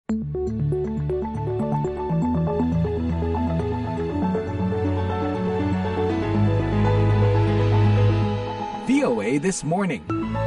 VOA This Morning.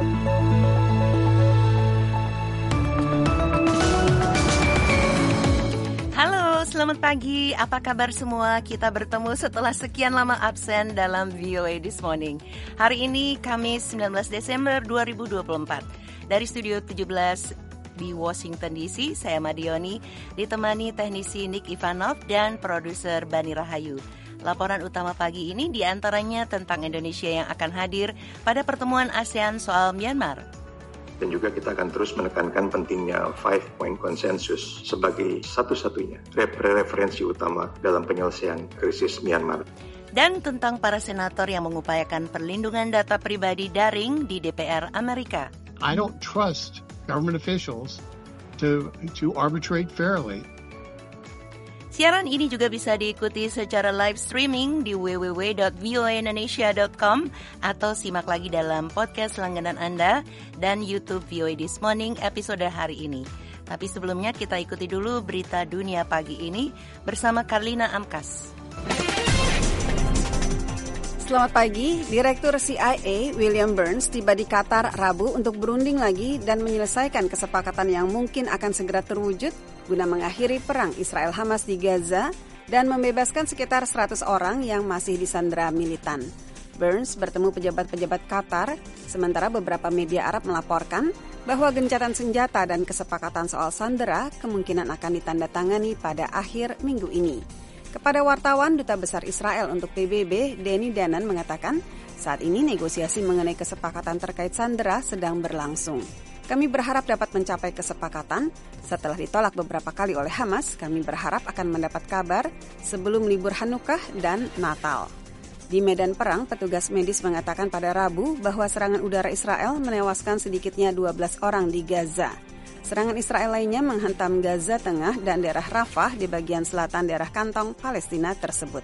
Halo, selamat pagi. Apa kabar semua? Kita bertemu setelah sekian lama absen dalam VOA This Morning. Hari ini Kamis 19 Desember 2024. Dari Studio 17 di Washington DC, saya Madioni, ditemani teknisi Nick Ivanov dan produser Bani Rahayu. Laporan utama pagi ini diantaranya tentang Indonesia yang akan hadir pada pertemuan ASEAN soal Myanmar. Dan juga kita akan terus menekankan pentingnya 5-point konsensus sebagai satu-satunya referensi utama dalam penyelesaian krisis Myanmar. Dan tentang para senator yang mengupayakan perlindungan data pribadi daring di DPR Amerika. I don't trust government officials to arbitrate fairly. Siaran ini juga bisa diikuti secara live streaming di www.voaindonesia.com atau simak lagi dalam podcast langganan Anda dan YouTube VOA This Morning episode hari ini. Tapi sebelumnya kita ikuti dulu berita dunia pagi ini bersama Karlina Amkas. Selamat pagi, Direktur CIA William Burns tiba di Qatar Rabu untuk berunding lagi dan menyelesaikan kesepakatan yang mungkin akan segera terwujud guna mengakhiri perang Israel-Hamas di Gaza dan membebaskan sekitar 100 orang yang masih disandera militan. Burns bertemu pejabat-pejabat Qatar, sementara beberapa media Arab melaporkan bahwa gencatan senjata dan kesepakatan soal sandera kemungkinan akan ditandatangani pada akhir minggu ini. Kepada wartawan, Duta Besar Israel untuk PBB, Danny Danon, mengatakan saat ini negosiasi mengenai kesepakatan terkait sandera sedang berlangsung. Kami berharap dapat mencapai kesepakatan. Setelah ditolak beberapa kali oleh Hamas, kami berharap akan mendapat kabar sebelum libur Hanukkah dan Natal. Di medan perang, petugas medis mengatakan pada Rabu bahwa serangan udara Israel menewaskan sedikitnya 12 orang di Gaza. Serangan Israel lainnya menghantam Gaza Tengah dan daerah Rafah di bagian selatan daerah kantong Palestina tersebut.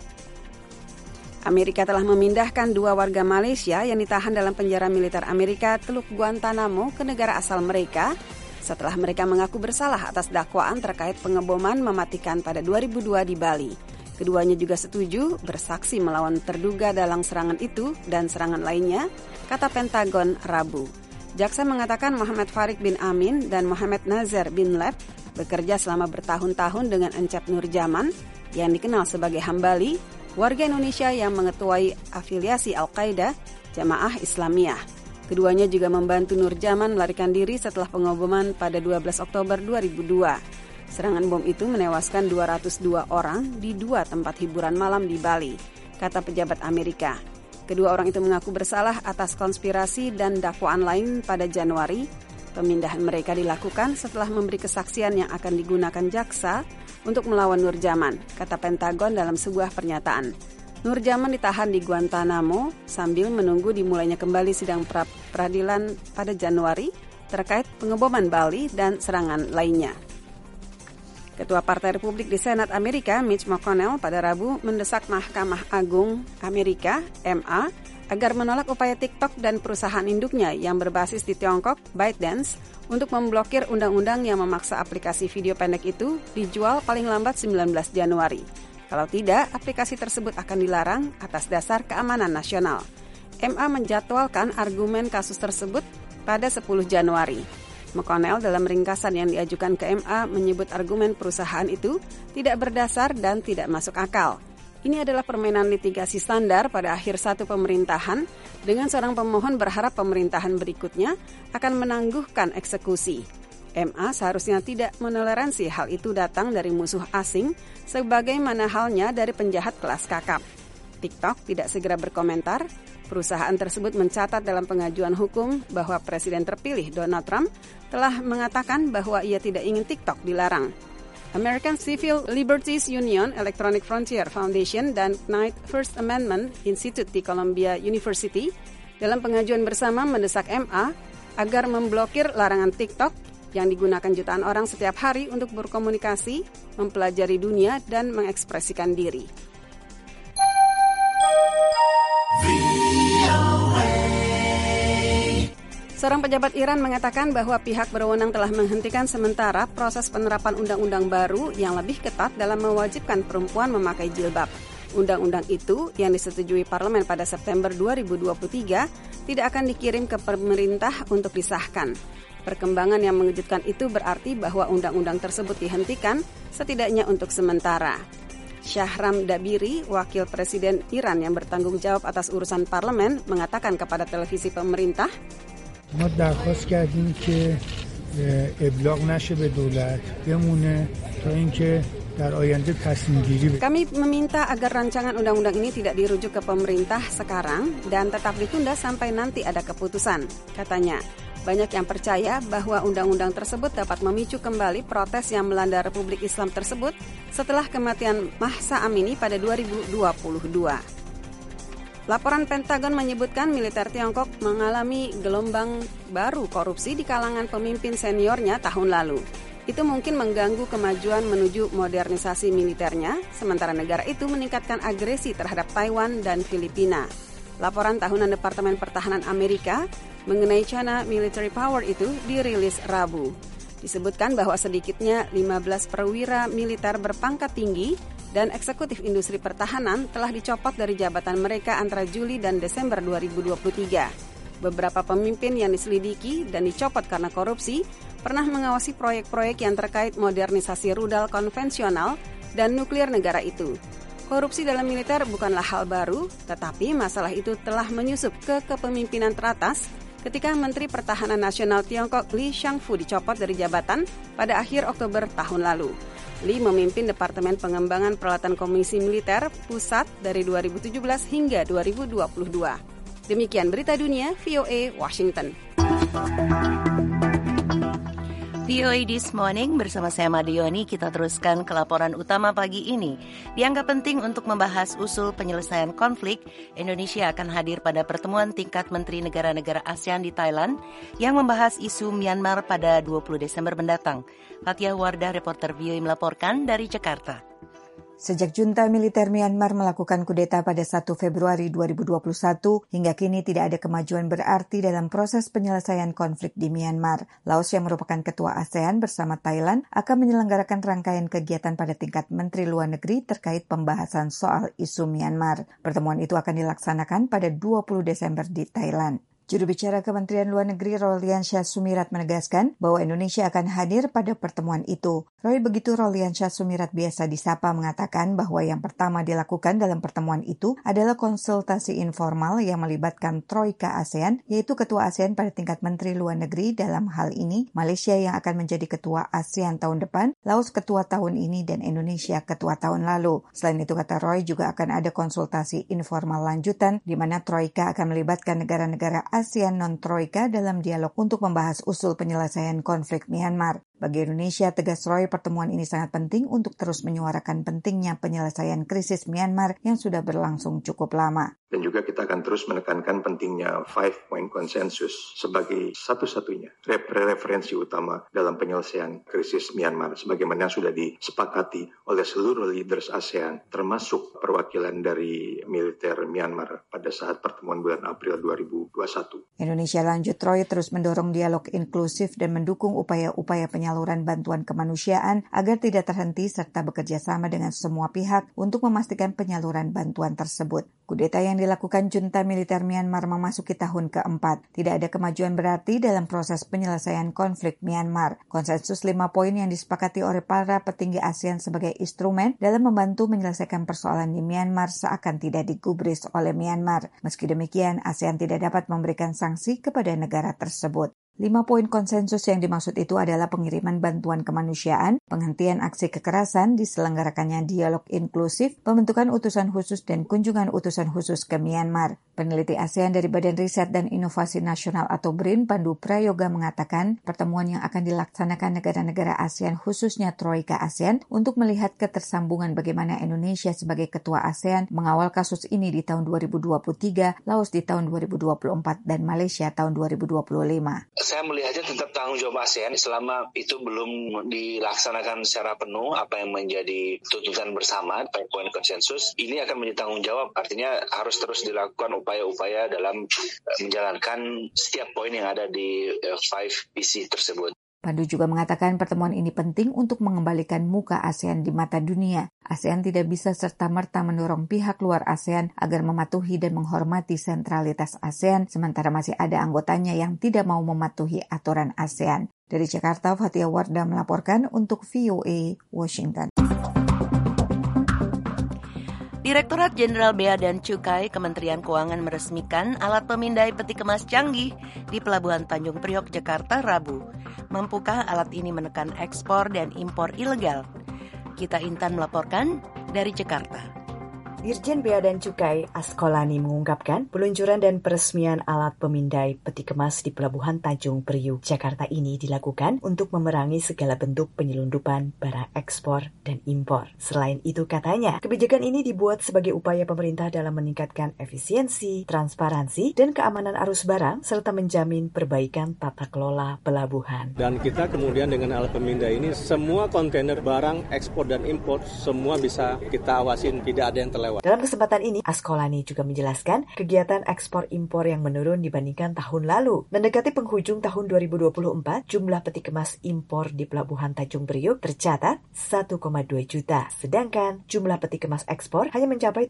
Amerika telah memindahkan 2 warga Malaysia yang ditahan dalam penjara militer Amerika Teluk Guantanamo ke negara asal mereka setelah mereka mengaku bersalah atas dakwaan terkait pengeboman mematikan pada 2002 di Bali. Keduanya juga setuju bersaksi melawan terduga dalam serangan itu dan serangan lainnya, kata Pentagon Rabu. Jaksa mengatakan Muhammad Farid bin Amin dan Muhammad Nazar bin Leb bekerja selama bertahun-tahun dengan Encep Nurjaman yang dikenal sebagai Hambali, warga Indonesia yang mengetuai afiliasi Al-Qaeda Jamaah Islamiyah. Keduanya juga membantu Nurjaman melarikan diri setelah pengeboman pada 12 Oktober 2002. Serangan bom itu menewaskan 202 orang di 2 tempat hiburan malam di Bali, kata pejabat Amerika. Kedua orang itu mengaku bersalah atas konspirasi dan dakwaan lain pada Januari. Pemindahan mereka dilakukan setelah memberi kesaksian yang akan digunakan jaksa untuk melawan Nurjaman, kata Pentagon dalam sebuah pernyataan. Nurjaman ditahan di Guantanamo sambil menunggu dimulainya kembali sidang peradilan pada Januari terkait pengeboman Bali dan serangan lainnya. Ketua Partai Republik di Senat Amerika, Mitch McConnell, pada Rabu mendesak Mahkamah Agung Amerika, MA, agar menolak upaya TikTok dan perusahaan induknya yang berbasis di Tiongkok, ByteDance, untuk memblokir undang-undang yang memaksa aplikasi video pendek itu dijual paling lambat 19 Januari. Kalau tidak, aplikasi tersebut akan dilarang atas dasar keamanan nasional. MA menjadwalkan argumen kasus tersebut pada 10 Januari. McConnell dalam ringkasan yang diajukan ke MA menyebut argumen perusahaan itu tidak berdasar dan tidak masuk akal. Ini adalah permainan litigasi standar pada akhir satu pemerintahan, dengan seorang pemohon berharap pemerintahan berikutnya akan menangguhkan eksekusi. MA seharusnya tidak menoleransi hal itu datang dari musuh asing, sebagaimana halnya dari penjahat kelas kakap. TikTok tidak segera berkomentar. Perusahaan tersebut mencatat dalam pengajuan hukum bahwa Presiden terpilih Donald Trump telah mengatakan bahwa ia tidak ingin TikTok dilarang. American Civil Liberties Union, Electronic Frontier Foundation, dan Knight First Amendment Institute di Columbia University dalam pengajuan bersama mendesak MA agar memblokir larangan TikTok yang digunakan jutaan orang setiap hari untuk berkomunikasi, mempelajari dunia, dan mengekspresikan diri. Seorang pejabat Iran mengatakan bahwa pihak berwenang telah menghentikan sementara proses penerapan undang-undang baru yang lebih ketat dalam mewajibkan perempuan memakai jilbab. Undang-undang itu yang disetujui parlemen pada September 2023 tidak akan dikirim ke pemerintah untuk disahkan. Perkembangan yang mengejutkan itu berarti bahwa undang-undang tersebut dihentikan setidaknya untuk sementara. Shahram Dabiri, wakil presiden Iran yang bertanggung jawab atas urusan parlemen, mengatakan kepada televisi pemerintah, ما درخواست کردیم که ابلاغ نشه به دولت بمونه تا اینکه در آینده تصمیم گیری. Kami meminta agar rancangan undang-undang ini tidak dirujuk ke pemerintah sekarang dan tetap ditunda sampai nanti ada keputusan, katanya. Banyak yang percaya bahwa undang-undang tersebut dapat memicu kembali protes yang melanda Republik Islam tersebut setelah kematian Mahsa Amini pada 2022. Laporan Pentagon menyebutkan militer Tiongkok mengalami gelombang baru korupsi di kalangan pemimpin seniornya tahun lalu. Itu mungkin mengganggu kemajuan menuju modernisasi militernya, sementara negara itu meningkatkan agresi terhadap Taiwan dan Filipina. Laporan tahunan Departemen Pertahanan Amerika mengenai China Military Power itu dirilis Rabu. Disebutkan bahwa sedikitnya 15 perwira militer berpangkat tinggi dan eksekutif industri pertahanan telah dicopot dari jabatan mereka antara Juli dan Desember 2023. Beberapa pemimpin yang diselidiki dan dicopot karena korupsi pernah mengawasi proyek-proyek yang terkait modernisasi rudal konvensional dan nuklir negara itu. Korupsi dalam militer bukanlah hal baru, tetapi masalah itu telah menyusup ke kepemimpinan teratas ketika Menteri Pertahanan Nasional Tiongkok Li Shangfu dicopot dari jabatan pada akhir Oktober tahun lalu. Li memimpin Departemen Pengembangan Peralatan Komisi Militer Pusat dari 2017 hingga 2022. Demikian berita dunia VOA Washington. VOA This Morning bersama saya Madioni, kita teruskan ke laporan utama pagi ini. Dianggap penting untuk membahas usul penyelesaian konflik, Indonesia akan hadir pada pertemuan tingkat Menteri Negara-Negara ASEAN di Thailand yang membahas isu Myanmar pada 20 Desember mendatang. Fathia Wardah, reporter VOA melaporkan dari Jakarta. Sejak junta militer Myanmar melakukan kudeta pada 1 Februari 2021, hingga kini tidak ada kemajuan berarti dalam proses penyelesaian konflik di Myanmar. Laos yang merupakan ketua ASEAN bersama Thailand akan menyelenggarakan rangkaian kegiatan pada tingkat Menteri Luar Negeri terkait pembahasan soal isu Myanmar. Pertemuan itu akan dilaksanakan pada 20 Desember di Thailand. Juru bicara Kementerian Luar Negeri Roliansyah Sumirat menegaskan bahwa Indonesia akan hadir pada pertemuan itu. Roy begitu Roliansyah Sumirat biasa disapa mengatakan bahwa yang pertama dilakukan dalam pertemuan itu adalah konsultasi informal yang melibatkan Troika ASEAN, yaitu Ketua ASEAN pada tingkat Menteri Luar Negeri dalam hal ini, Malaysia yang akan menjadi Ketua ASEAN tahun depan, Laos Ketua tahun ini, dan Indonesia Ketua tahun lalu. Selain itu, kata Roy, juga akan ada konsultasi informal lanjutan di mana Troika akan melibatkan negara-negara ASEAN non-Troika dalam dialog untuk membahas usul penyelesaian konflik Myanmar. Bagi Indonesia, tegas Roy, pertemuan ini sangat penting untuk terus menyuarakan pentingnya penyelesaian krisis Myanmar yang sudah berlangsung cukup lama. Dan juga kita akan terus menekankan pentingnya 5-point konsensus sebagai satu-satunya referensi utama dalam penyelesaian krisis Myanmar, sebagaimana sudah disepakati oleh seluruh leaders ASEAN, termasuk perwakilan dari militer Myanmar pada saat pertemuan bulan April 2021. Indonesia, lanjut Roy, terus mendorong dialog inklusif dan mendukung upaya-upaya penyaluran bantuan kemanusiaan agar tidak terhenti serta bekerja sama dengan semua pihak untuk memastikan penyaluran bantuan tersebut. Kudeta yang dilakukan junta militer Myanmar memasuki tahun keempat. Tidak ada kemajuan berarti dalam proses penyelesaian konflik Myanmar. Konsensus 5 poin yang disepakati oleh para petinggi ASEAN sebagai instrumen dalam membantu menyelesaikan persoalan di Myanmar seakan tidak digubris oleh Myanmar. Meski demikian, ASEAN tidak dapat memberikan sanksi kepada negara tersebut. 5 poin konsensus yang dimaksud itu adalah pengiriman bantuan kemanusiaan, penghentian aksi kekerasan, diselenggarakannya dialog inklusif, pembentukan utusan khusus dan kunjungan utusan khusus ke Myanmar. Peneliti ASEAN dari Badan Riset dan Inovasi Nasional atau BRIN, Pandu Prayoga mengatakan pertemuan yang akan dilaksanakan negara-negara ASEAN khususnya Troika ASEAN untuk melihat ketersambungan bagaimana Indonesia sebagai ketua ASEAN mengawal kasus ini di tahun 2023, Laos di tahun 2024, dan Malaysia tahun 2025. Saya melihatnya tetap tanggung jawab ASEAN selama itu belum dilaksanakan secara penuh apa yang menjadi tuntutan bersama, poin konsensus. Ini akan menjadi tanggung jawab, artinya harus terus dilakukan upaya-upaya dalam menjalankan setiap poin yang ada di 5PC tersebut. Pandu juga mengatakan pertemuan ini penting untuk mengembalikan muka ASEAN di mata dunia. ASEAN tidak bisa serta-merta mendorong pihak luar ASEAN agar mematuhi dan menghormati sentralitas ASEAN, sementara masih ada anggotanya yang tidak mau mematuhi aturan ASEAN. Dari Jakarta, Fatia Wardah melaporkan untuk VOA Washington. Direktorat Jenderal Bea dan Cukai Kementerian Keuangan meresmikan alat pemindai peti kemas canggih di Pelabuhan Tanjung Priok, Jakarta, Rabu. Mampukah alat ini menekan ekspor dan impor ilegal? Kita Intan melaporkan dari Jakarta. Dirjen Bea dan Cukai Askolani mengungkapkan peluncuran dan peresmian alat pemindai peti kemas di Pelabuhan Tanjung Priok, Jakarta ini dilakukan untuk memerangi segala bentuk penyelundupan barang ekspor dan impor. Selain itu katanya, kebijakan ini dibuat sebagai upaya pemerintah dalam meningkatkan efisiensi, transparansi, dan keamanan arus barang serta menjamin perbaikan tata kelola pelabuhan. Dan kita kemudian dengan alat pemindai ini semua kontainer barang ekspor dan impor semua bisa kita awasin, tidak ada yang terlewat. Dalam kesempatan ini, Askolani juga menjelaskan kegiatan ekspor-impor yang menurun dibandingkan tahun lalu. Mendekati penghujung tahun 2024, jumlah peti kemas impor di Pelabuhan Tanjung Priok tercatat 1,2 juta. Sedangkan jumlah peti kemas ekspor hanya mencapai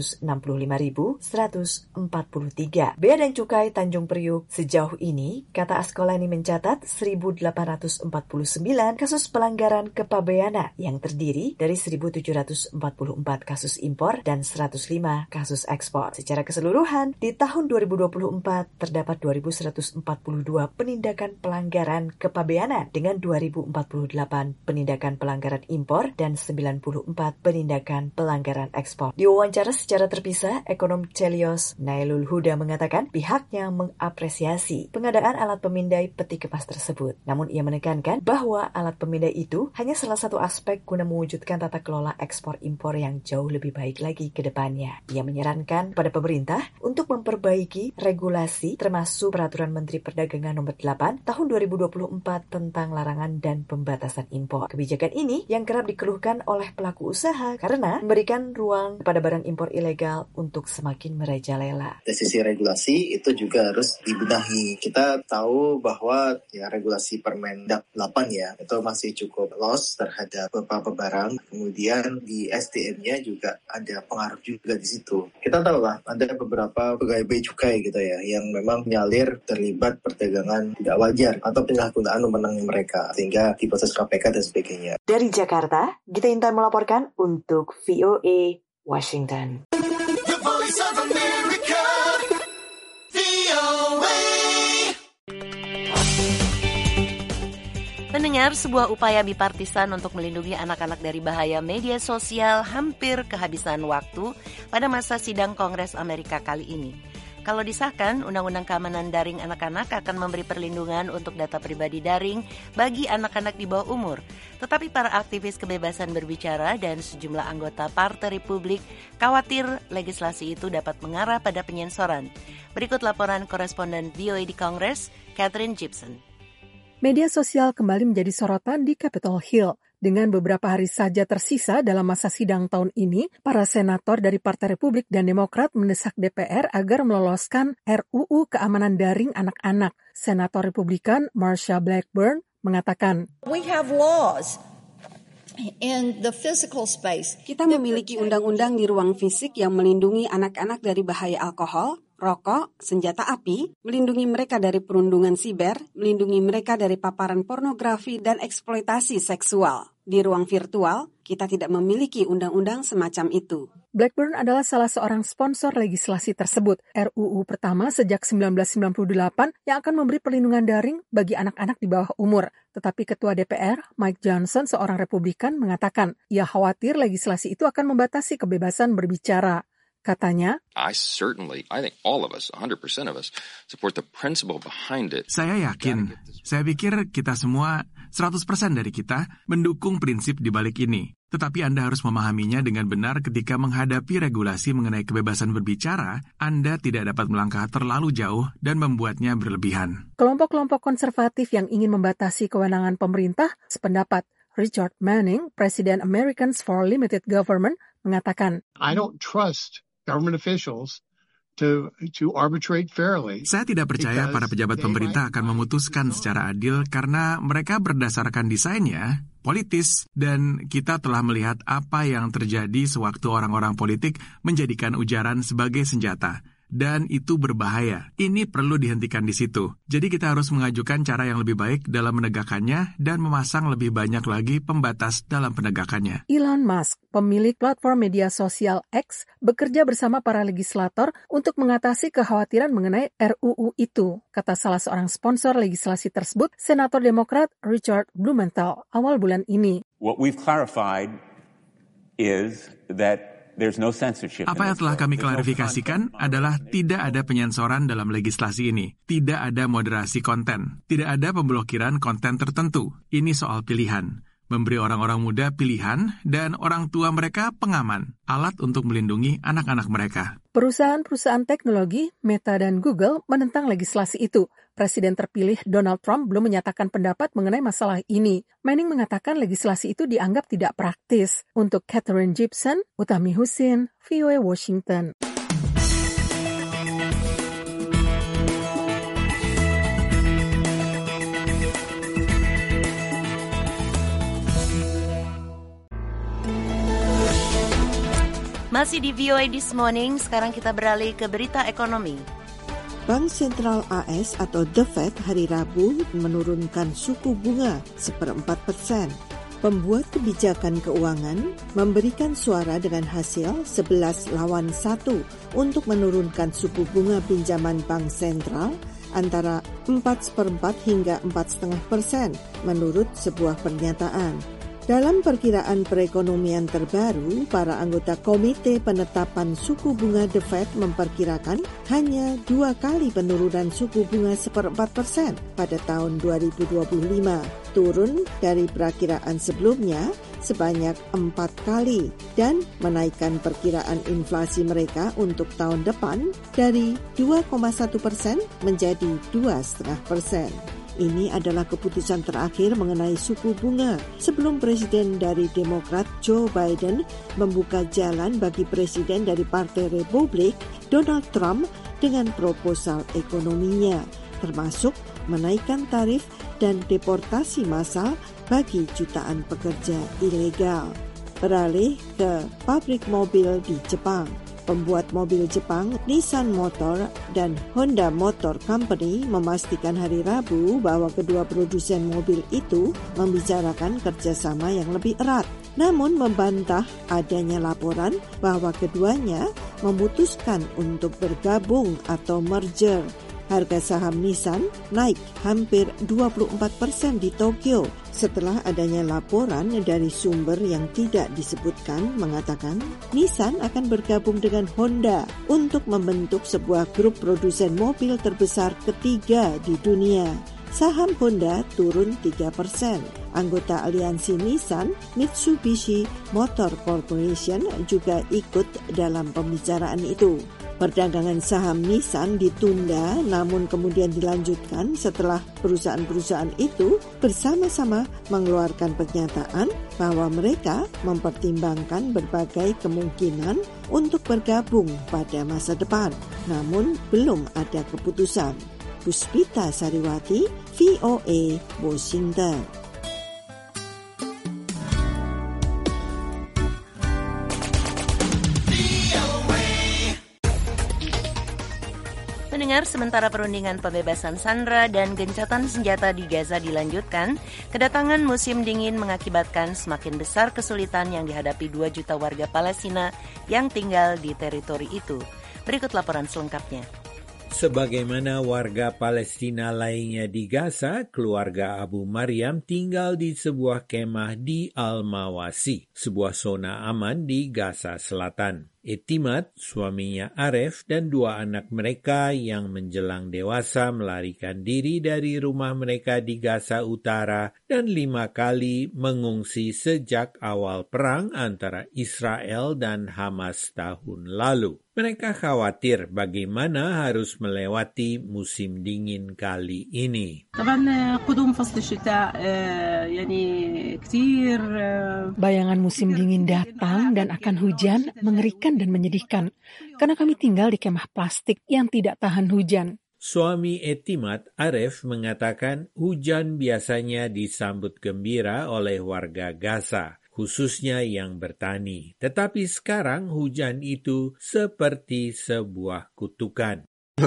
765.143. Bea dan Cukai Tanjung Priok sejauh ini, kata Askolani mencatat 1.849 kasus pelanggaran kepabeanan yang terdiri dari 1.744 kasus impor dan 105 kasus ekspor. Secara keseluruhan, di tahun 2024 terdapat 2.142 penindakan pelanggaran kepabeanan dengan 2.048 penindakan pelanggaran impor dan 94 penindakan pelanggaran ekspor. Diwawancara secara terpisah, ekonom Celios Nailul Huda mengatakan pihaknya mengapresiasi pengadaan alat pemindai peti kemas tersebut. Namun ia menekankan bahwa alat pemindai itu hanya salah satu aspek guna mewujudkan tata kelola ekspor impor yang jauh lebih baik lagi ke depannya. Ia menyarankan pada pemerintah untuk memperbaiki regulasi termasuk Peraturan Menteri Perdagangan Nomor 8 Tahun 2024 tentang larangan dan pembatasan impor. Kebijakan ini yang kerap dikeluhkan oleh pelaku usaha karena memberikan ruang kepada barang impor ilegal untuk semakin merajalela. Dari sisi regulasi itu juga harus dibenahi. Kita tahu bahwa regulasi Permendak 8 itu masih cukup loss terhadap beberapa barang. Kemudian di SDM-nya juga ada pengaruh juga di situ. Kita tahu lah ada beberapa pegawai bea cukai yang memang menyalir terlibat perdagangan tidak wajar atau penyalahgunaan wewenang mereka sehga diproses KPK dan sebagainya. Dari Jakarta, Gita Intan melaporkan untuk VOA Washington. The Voice of America, VOA. Pendengar, sebuah upaya bipartisan untuk melindungi anak-anak dari bahaya media sosial hampir kehabisan waktu pada masa sidang Kongres Amerika kali ini. Kalau disahkan, Undang-Undang Keamanan Daring Anak-anak akan memberi perlindungan untuk data pribadi daring bagi anak-anak di bawah umur. Tetapi para aktivis kebebasan berbicara dan sejumlah anggota Partai Republik khawatir legislasi itu dapat mengarah pada penyensoran. Berikut laporan koresponden VOA di Kongres, Catherine Gibson. Media sosial kembali menjadi sorotan di Capitol Hill. Dengan beberapa hari saja tersisa dalam masa sidang tahun ini, para senator dari Partai Republik dan Demokrat mendesak DPR agar meloloskan RUU Keamanan Daring Anak-anak. Senator Republikan Marsha Blackburn mengatakan, "We have laws in the physical space." Kita memiliki undang-undang di ruang fisik yang melindungi anak-anak dari bahaya alkohol, rokok, senjata api, melindungi mereka dari perundungan siber, melindungi mereka dari paparan pornografi dan eksploitasi seksual. Di ruang virtual, kita tidak memiliki undang-undang semacam itu. Blackburn adalah salah seorang sponsor legislasi tersebut, RUU pertama sejak 1998 yang akan memberi perlindungan daring bagi anak-anak di bawah umur. Tetapi Ketua DPR, Mike Johnson, seorang Republikan, mengatakan ia khawatir legislasi itu akan membatasi kebebasan berbicara. Katanya, Saya yakin, saya pikir kita semua 100% dari kita mendukung prinsip di balik ini. Tetapi Anda harus memahaminya dengan benar ketika menghadapi regulasi mengenai kebebasan berbicara, Anda tidak dapat melangkah terlalu jauh dan membuatnya berlebihan. Kelompok-kelompok konservatif yang ingin membatasi kewenangan pemerintah sependapat. Richard Manning, Presiden Americans for Limited Government, mengatakan, I don't trust government officials to arbitrate fairly. Saya tidak percaya para pejabat pemerintah akan memutuskan secara adil karena mereka berdasarkan desainnya politis, dan kita telah melihat apa yang terjadi sewaktu orang-orang politik menjadikan ujaran sebagai senjata. Dan itu berbahaya. Ini perlu dihentikan di situ. Jadi kita harus mengajukan cara yang lebih baik dalam menegakkannya dan memasang lebih banyak lagi pembatas dalam penegakannya. Elon Musk, pemilik platform media sosial X, bekerja bersama para legislator untuk mengatasi kekhawatiran mengenai RUU itu, kata salah seorang sponsor legislasi tersebut, Senator Demokrat Richard Blumenthal, awal bulan ini. What we've clarified is that apa yang telah kami klarifikasikan adalah tidak ada penyensoran dalam legislasi ini. Tidak ada moderasi konten. Tidak ada pemblokiran konten tertentu. Ini soal pilihan. Memberi orang-orang muda pilihan dan orang tua mereka pengaman, alat untuk melindungi anak-anak mereka. Perusahaan-perusahaan teknologi, Meta dan Google menentang legislasi itu. Presiden terpilih Donald Trump belum menyatakan pendapat mengenai masalah ini. Manning mengatakan legislasi itu dianggap tidak praktis. Untuk Catherine Gibson, Utami Husin, VOA Washington. Masih di VOA This Morning, sekarang kita beralih ke berita ekonomi. Bank Sentral AS atau The Fed hari Rabu menurunkan suku bunga 0,4%. Pembuat kebijakan keuangan memberikan suara dengan hasil 11-1 untuk menurunkan suku bunga pinjaman bank sentral antara 4,4 hingga 4,5% menurut sebuah pernyataan. Dalam perkiraan perekonomian terbaru, para anggota Komite Penetapan Suku Bunga The Fed memperkirakan hanya 2 kali penurunan suku bunga 0,4% pada tahun 2025, turun dari perakiraan sebelumnya sebanyak 4 kali, dan menaikkan perkiraan inflasi mereka untuk tahun depan dari 2,1% menjadi 2,5%. Ini adalah keputusan terakhir mengenai suku bunga sebelum Presiden dari Demokrat Joe Biden membuka jalan bagi Presiden dari Partai Republik Donald Trump dengan proposal ekonominya, termasuk menaikkan tarif dan deportasi massal bagi jutaan pekerja ilegal. Beralih ke pabrik mobil di Jepang. Pembuat mobil Jepang, Nissan Motor dan Honda Motor Company memastikan hari Rabu bahwa kedua produsen mobil itu membicarakan kerjasama yang lebih erat. Namun membantah adanya laporan bahwa keduanya memutuskan untuk bergabung atau merger. Harga saham Nissan naik hampir 24% di Tokyo setelah adanya laporan dari sumber yang tidak disebutkan mengatakan Nissan akan bergabung dengan Honda untuk membentuk sebuah grup produsen mobil terbesar ketiga di dunia. Saham Honda turun 3%. Anggota aliansi Nissan, Mitsubishi Motor Corporation juga ikut dalam pembicaraan itu. Perdagangan saham Nissan ditunda namun kemudian dilanjutkan setelah perusahaan-perusahaan itu bersama-sama mengeluarkan pernyataan bahwa mereka mempertimbangkan berbagai kemungkinan untuk bergabung pada masa depan, namun belum ada keputusan. Puspita Sariwati, VOA, Washington. Pendengar, sementara perundingan pembebasan sandera dan gencatan senjata di Gaza dilanjutkan, kedatangan musim dingin mengakibatkan semakin besar kesulitan yang dihadapi 2 juta warga Palestina yang tinggal di teritori itu. Berikut laporan selengkapnya. Sebagaimana warga Palestina lainnya di Gaza, keluarga Abu Maryam tinggal di sebuah kemah di Al-Mawasi, sebuah zona aman di Gaza Selatan. Etimat, suaminya Aref, dan 2 anak mereka yang menjelang dewasa melarikan diri dari rumah mereka di Gaza Utara dan 5 kali mengungsi sejak awal perang antara Israel dan Hamas tahun lalu. Mereka khawatir bagaimana harus melewati musim dingin kali ini. Bayangan musim dingin datang dan akan hujan mengerikan dan menyedihkan, karena kami tinggal di kemah plastik yang tidak tahan hujan. Suami Etimat, Aref, mengatakan hujan biasanya disambut gembira oleh warga Gaza, khususnya yang bertani. Tetapi sekarang hujan itu seperti sebuah kutukan.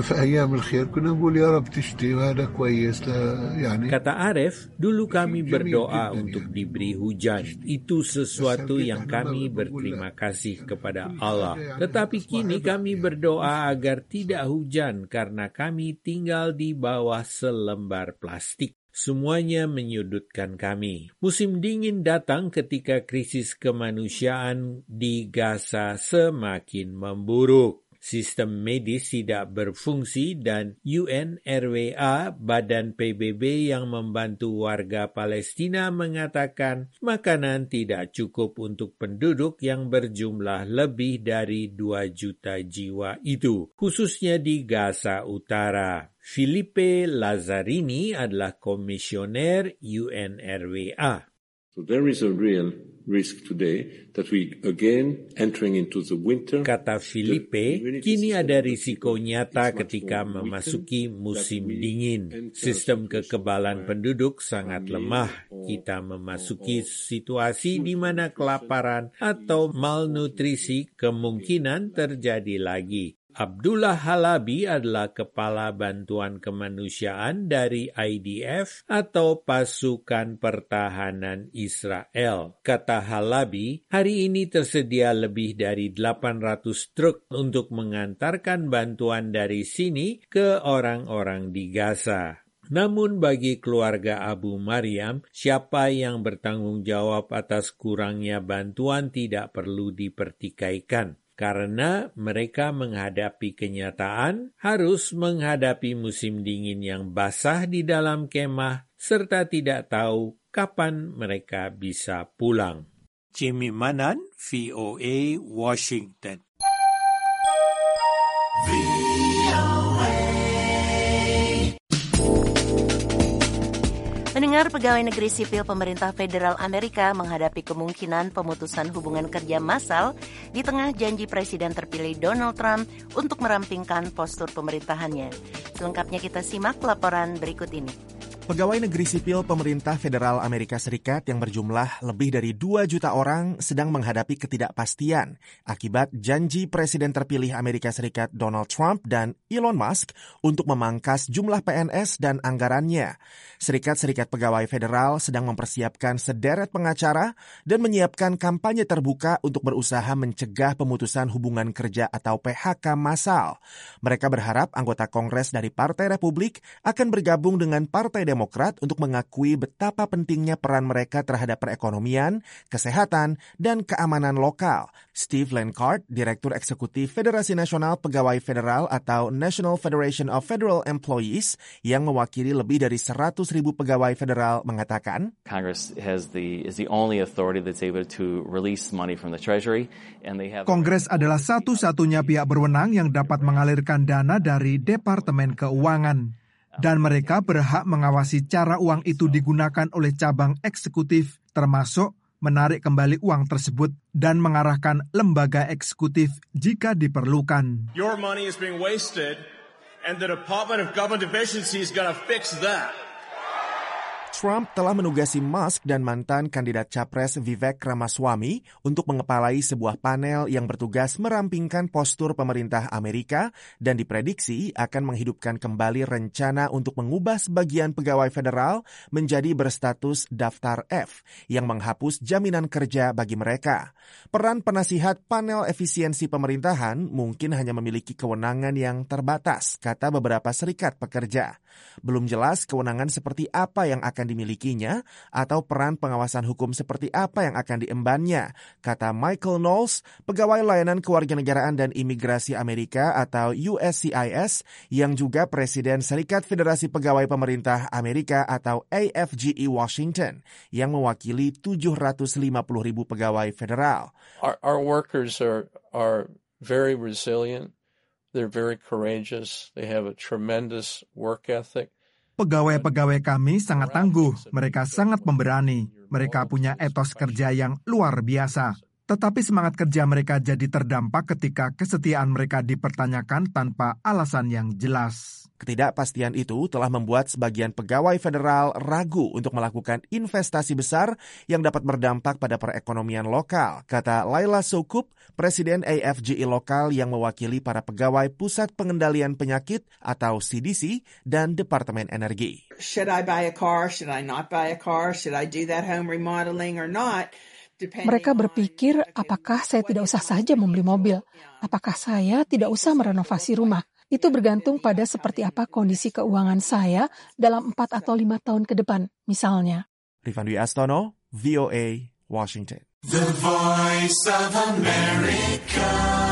Kata Aref, dulu kami berdoa untuk diberi hujan. Itu sesuatu yang kami berterima kasih kepada Allah. Tetapi kini kami berdoa agar tidak hujan karena kami tinggal di bawah selembar plastik. Semuanya menyudutkan kami. Musim dingin datang ketika krisis kemanusiaan di Gaza semakin memburuk. Sistem medis tidak berfungsi dan UNRWA, Badan PBB yang membantu warga Palestina, mengatakan makanan tidak cukup untuk penduduk yang berjumlah lebih dari 2 juta jiwa itu, khususnya di Gaza Utara. Filipe Lazzarini adalah komisioner UNRWA. So there is a real risk today that we again entering into the winter. Kata Filipe, kini ada risiko nyata ketika memasuki musim dingin. Sistem kekebalan penduduk sangat lemah. Kita memasuki situasi di mana kelaparan atau malnutrisi kemungkinan terjadi lagi. Abdullah Halabi adalah Kepala Bantuan Kemanusiaan dari IDF atau Pasukan Pertahanan Israel. Kata Halabi, hari ini tersedia lebih dari 800 truk untuk mengantarkan bantuan dari sini ke orang-orang di Gaza. Namun bagi keluarga Abu Maryam, siapa yang bertanggung jawab atas kurangnya bantuan tidak perlu dipertikaikan. Karena mereka menghadapi kenyataan, harus menghadapi musim dingin yang basah di dalam kemah, serta tidak tahu kapan mereka bisa pulang. Jimmy Manan, VOA, Washington. Pendengar, pegawai negeri sipil pemerintah federal Amerika menghadapi kemungkinan pemutusan hubungan kerja massal di tengah janji Presiden terpilih Donald Trump untuk merampingkan postur pemerintahannya. Selengkapnya kita simak laporan berikut ini. Pegawai negeri sipil pemerintah federal Amerika Serikat yang berjumlah lebih dari 2 juta orang sedang menghadapi ketidakpastian akibat janji Presiden terpilih Amerika Serikat Donald Trump dan Elon Musk untuk memangkas jumlah PNS dan anggarannya. Serikat-serikat pegawai federal sedang mempersiapkan sederet pengacara dan menyiapkan kampanye terbuka untuk berusaha mencegah pemutusan hubungan kerja atau PHK massal. Mereka berharap anggota Kongres dari Partai Republik akan bergabung dengan Partai Demokrat untuk mengakui betapa pentingnya peran mereka terhadap perekonomian, kesehatan, dan keamanan lokal. Steve Lenkart, Direktur Eksekutif Federasi Nasional Pegawai Federal atau National Federation of Federal Employees yang mewakili lebih dari 100.000 pegawai federal, mengatakan, Congress is the only authority that's able to release money from the Treasury, and they have. Kongres adalah satu-satunya pihak berwenang yang dapat mengalirkan dana dari Departemen Keuangan. Dan mereka berhak mengawasi cara uang itu digunakan oleh cabang eksekutif, termasuk menarik kembali uang tersebut dan mengarahkan lembaga eksekutif jika diperlukan. Your money is being wasted and the Department of Government Efficiency is going to fix that. Trump telah menugasi Musk dan mantan kandidat capres Vivek Ramaswamy untuk mengepalai sebuah panel yang bertugas merampingkan postur pemerintah Amerika dan diprediksi akan menghidupkan kembali rencana untuk mengubah sebagian pegawai federal menjadi berstatus daftar F yang menghapus jaminan kerja bagi mereka. Peran penasihat panel efisiensi pemerintahan mungkin hanya memiliki kewenangan yang terbatas, kata beberapa serikat pekerja. Belum jelas kewenangan seperti apa yang akan dimilikinya atau peran pengawasan hukum seperti apa yang akan diembannya, kata Michael Knowles, pegawai layanan kewarganegaraan dan imigrasi Amerika atau USCIS yang juga Presiden Serikat Federasi Pegawai Pemerintah Amerika atau AFGE Washington yang mewakili 750.000 pegawai federal. Our workers are very resilient. They're very courageous. They have a tremendous work ethic. Pegawai-pegawai kami sangat tangguh, mereka sangat pemberani, mereka punya etos kerja yang luar biasa. Tetapi semangat kerja mereka jadi terdampak ketika kesetiaan mereka dipertanyakan tanpa alasan yang jelas. Ketidakpastian itu telah membuat sebagian pegawai federal ragu untuk melakukan investasi besar yang dapat berdampak pada perekonomian lokal, kata Laila Soukup, Presiden AFGE lokal yang mewakili para pegawai Pusat Pengendalian Penyakit atau CDC dan Departemen Energi. Should I buy a car? Should I not buy a car? Should I do that home remodeling or not? Mereka berpikir, apakah saya tidak usah saja membeli mobil? Apakah saya tidak usah merenovasi rumah? Itu bergantung pada seperti apa kondisi keuangan saya dalam 4 atau 5 tahun ke depan, misalnya. Rifan Dwi Astono, VOA, Washington. The Voice of America.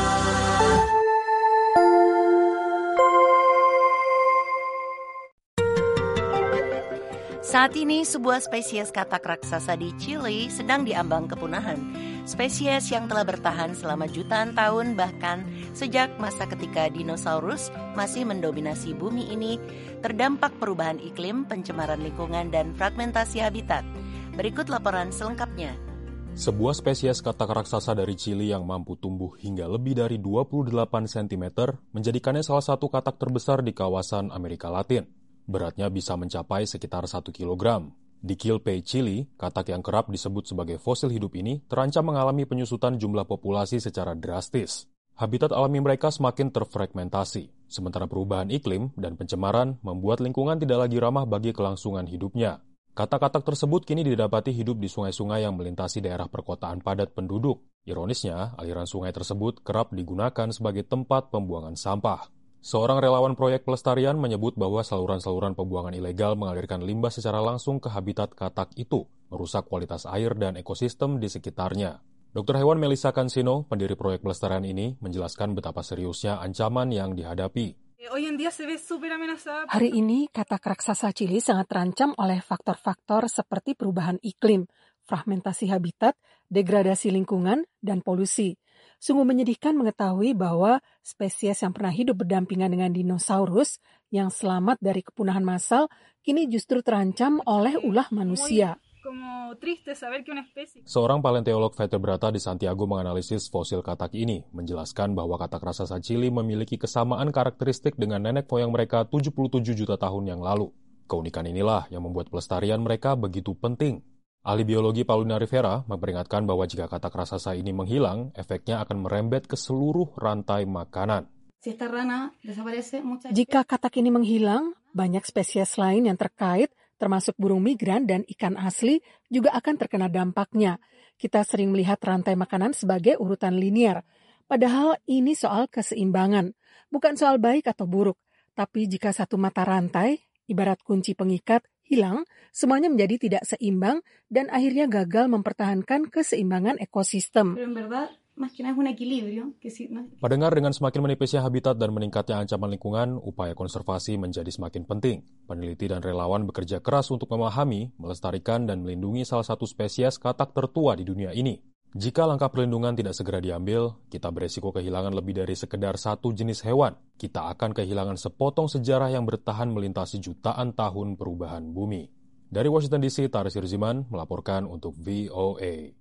Saat ini sebuah spesies katak raksasa di Chili sedang diambang kepunahan. Spesies yang telah bertahan selama jutaan tahun bahkan sejak masa ketika dinosaurus masih mendominasi bumi ini terdampak perubahan iklim, pencemaran lingkungan, dan fragmentasi habitat. Berikut laporan selengkapnya. Sebuah spesies katak raksasa dari Chili yang mampu tumbuh hingga lebih dari 28 cm menjadikannya salah satu katak terbesar di kawasan Amerika Latin. Beratnya bisa mencapai sekitar 1 kilogram. Di Quilpay, Chili, katak yang kerap disebut sebagai fosil hidup ini terancam mengalami penyusutan jumlah populasi secara drastis. Habitat alami mereka semakin terfragmentasi, sementara perubahan iklim dan pencemaran membuat lingkungan tidak lagi ramah bagi kelangsungan hidupnya. Katak-katak tersebut kini didapati hidup di sungai-sungai yang melintasi daerah perkotaan padat penduduk. Ironisnya, aliran sungai tersebut kerap digunakan sebagai tempat pembuangan sampah. Seorang relawan proyek pelestarian menyebut bahwa saluran-saluran pembuangan ilegal mengalirkan limbah secara langsung ke habitat katak itu, merusak kualitas air dan ekosistem di sekitarnya. Dr. Hewan Melissa Cancino, pendiri proyek pelestarian ini, menjelaskan betapa seriusnya ancaman yang dihadapi. Hari ini, katak raksasa Chili sangat terancam oleh faktor-faktor seperti perubahan iklim, fragmentasi habitat, degradasi lingkungan, dan polusi. Sungguh menyedihkan mengetahui bahwa spesies yang pernah hidup berdampingan dengan dinosaurus yang selamat dari kepunahan massal kini justru terancam oleh ulah manusia. Seorang paleontolog vertebrata di Santiago menganalisis fosil katak ini, menjelaskan bahwa katak raksasa Chili memiliki kesamaan karakteristik dengan nenek moyang mereka 77 juta tahun yang lalu. Keunikan inilah yang membuat pelestarian mereka begitu penting. Ahli biologi Paulina Rivera memperingatkan bahwa jika katak raksasa ini menghilang, efeknya akan merembet ke seluruh rantai makanan. Jika katak ini menghilang, banyak spesies lain yang terkait, termasuk burung migran dan ikan asli, juga akan terkena dampaknya. Kita sering melihat rantai makanan sebagai urutan linier. Padahal ini soal keseimbangan, bukan soal baik atau buruk. Tapi jika satu mata rantai, ibarat kunci pengikat, hilang, semuanya menjadi tidak seimbang dan akhirnya gagal mempertahankan keseimbangan ekosistem. Mendengar dengan semakin menipisnya habitat dan meningkatnya ancaman lingkungan, upaya konservasi menjadi semakin penting. Peneliti dan relawan bekerja keras untuk memahami, melestarikan, dan melindungi salah satu spesies katak tertua di dunia ini. Jika langkah perlindungan tidak segera diambil, kita beresiko kehilangan lebih dari sekedar satu jenis hewan. Kita akan kehilangan sepotong sejarah yang bertahan melintasi jutaan tahun perubahan bumi. Dari Washington DC, Taris Hirziman melaporkan untuk VOA.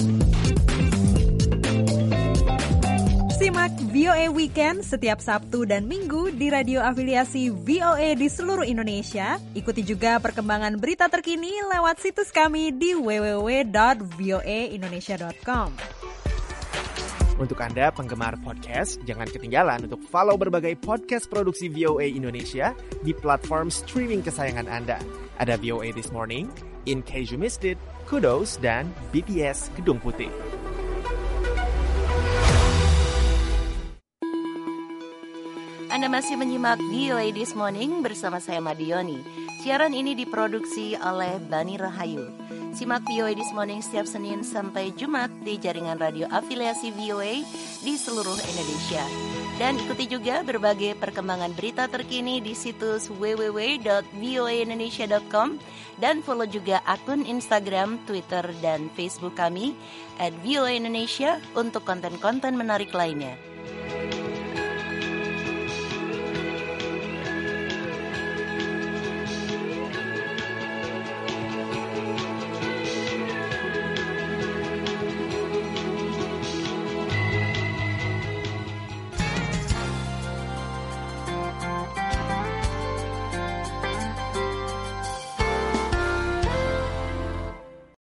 Simak VOA Weekend setiap Sabtu dan Minggu di radio afiliasi VOA di seluruh Indonesia. Ikuti juga perkembangan berita terkini lewat situs kami di www.voaindonesia.com. Untuk Anda penggemar podcast, jangan ketinggalan untuk follow berbagai podcast produksi VOA Indonesia di platform streaming kesayangan Anda. Ada VOA This Morning, In Case You Missed It, Kudos, dan BTS Gedung Putih. Anda masih menyimak VOA This Morning bersama saya Madioni. Siaran ini diproduksi oleh Bani Rahayu. Simak VOA This Morning setiap Senin sampai Jumat di jaringan radio afiliasi VOA di seluruh Indonesia. Dan ikuti juga berbagai perkembangan berita terkini di situs www.voaindonesia.com dan follow juga akun Instagram, Twitter, dan Facebook kami @VOA Indonesia untuk konten-konten menarik lainnya.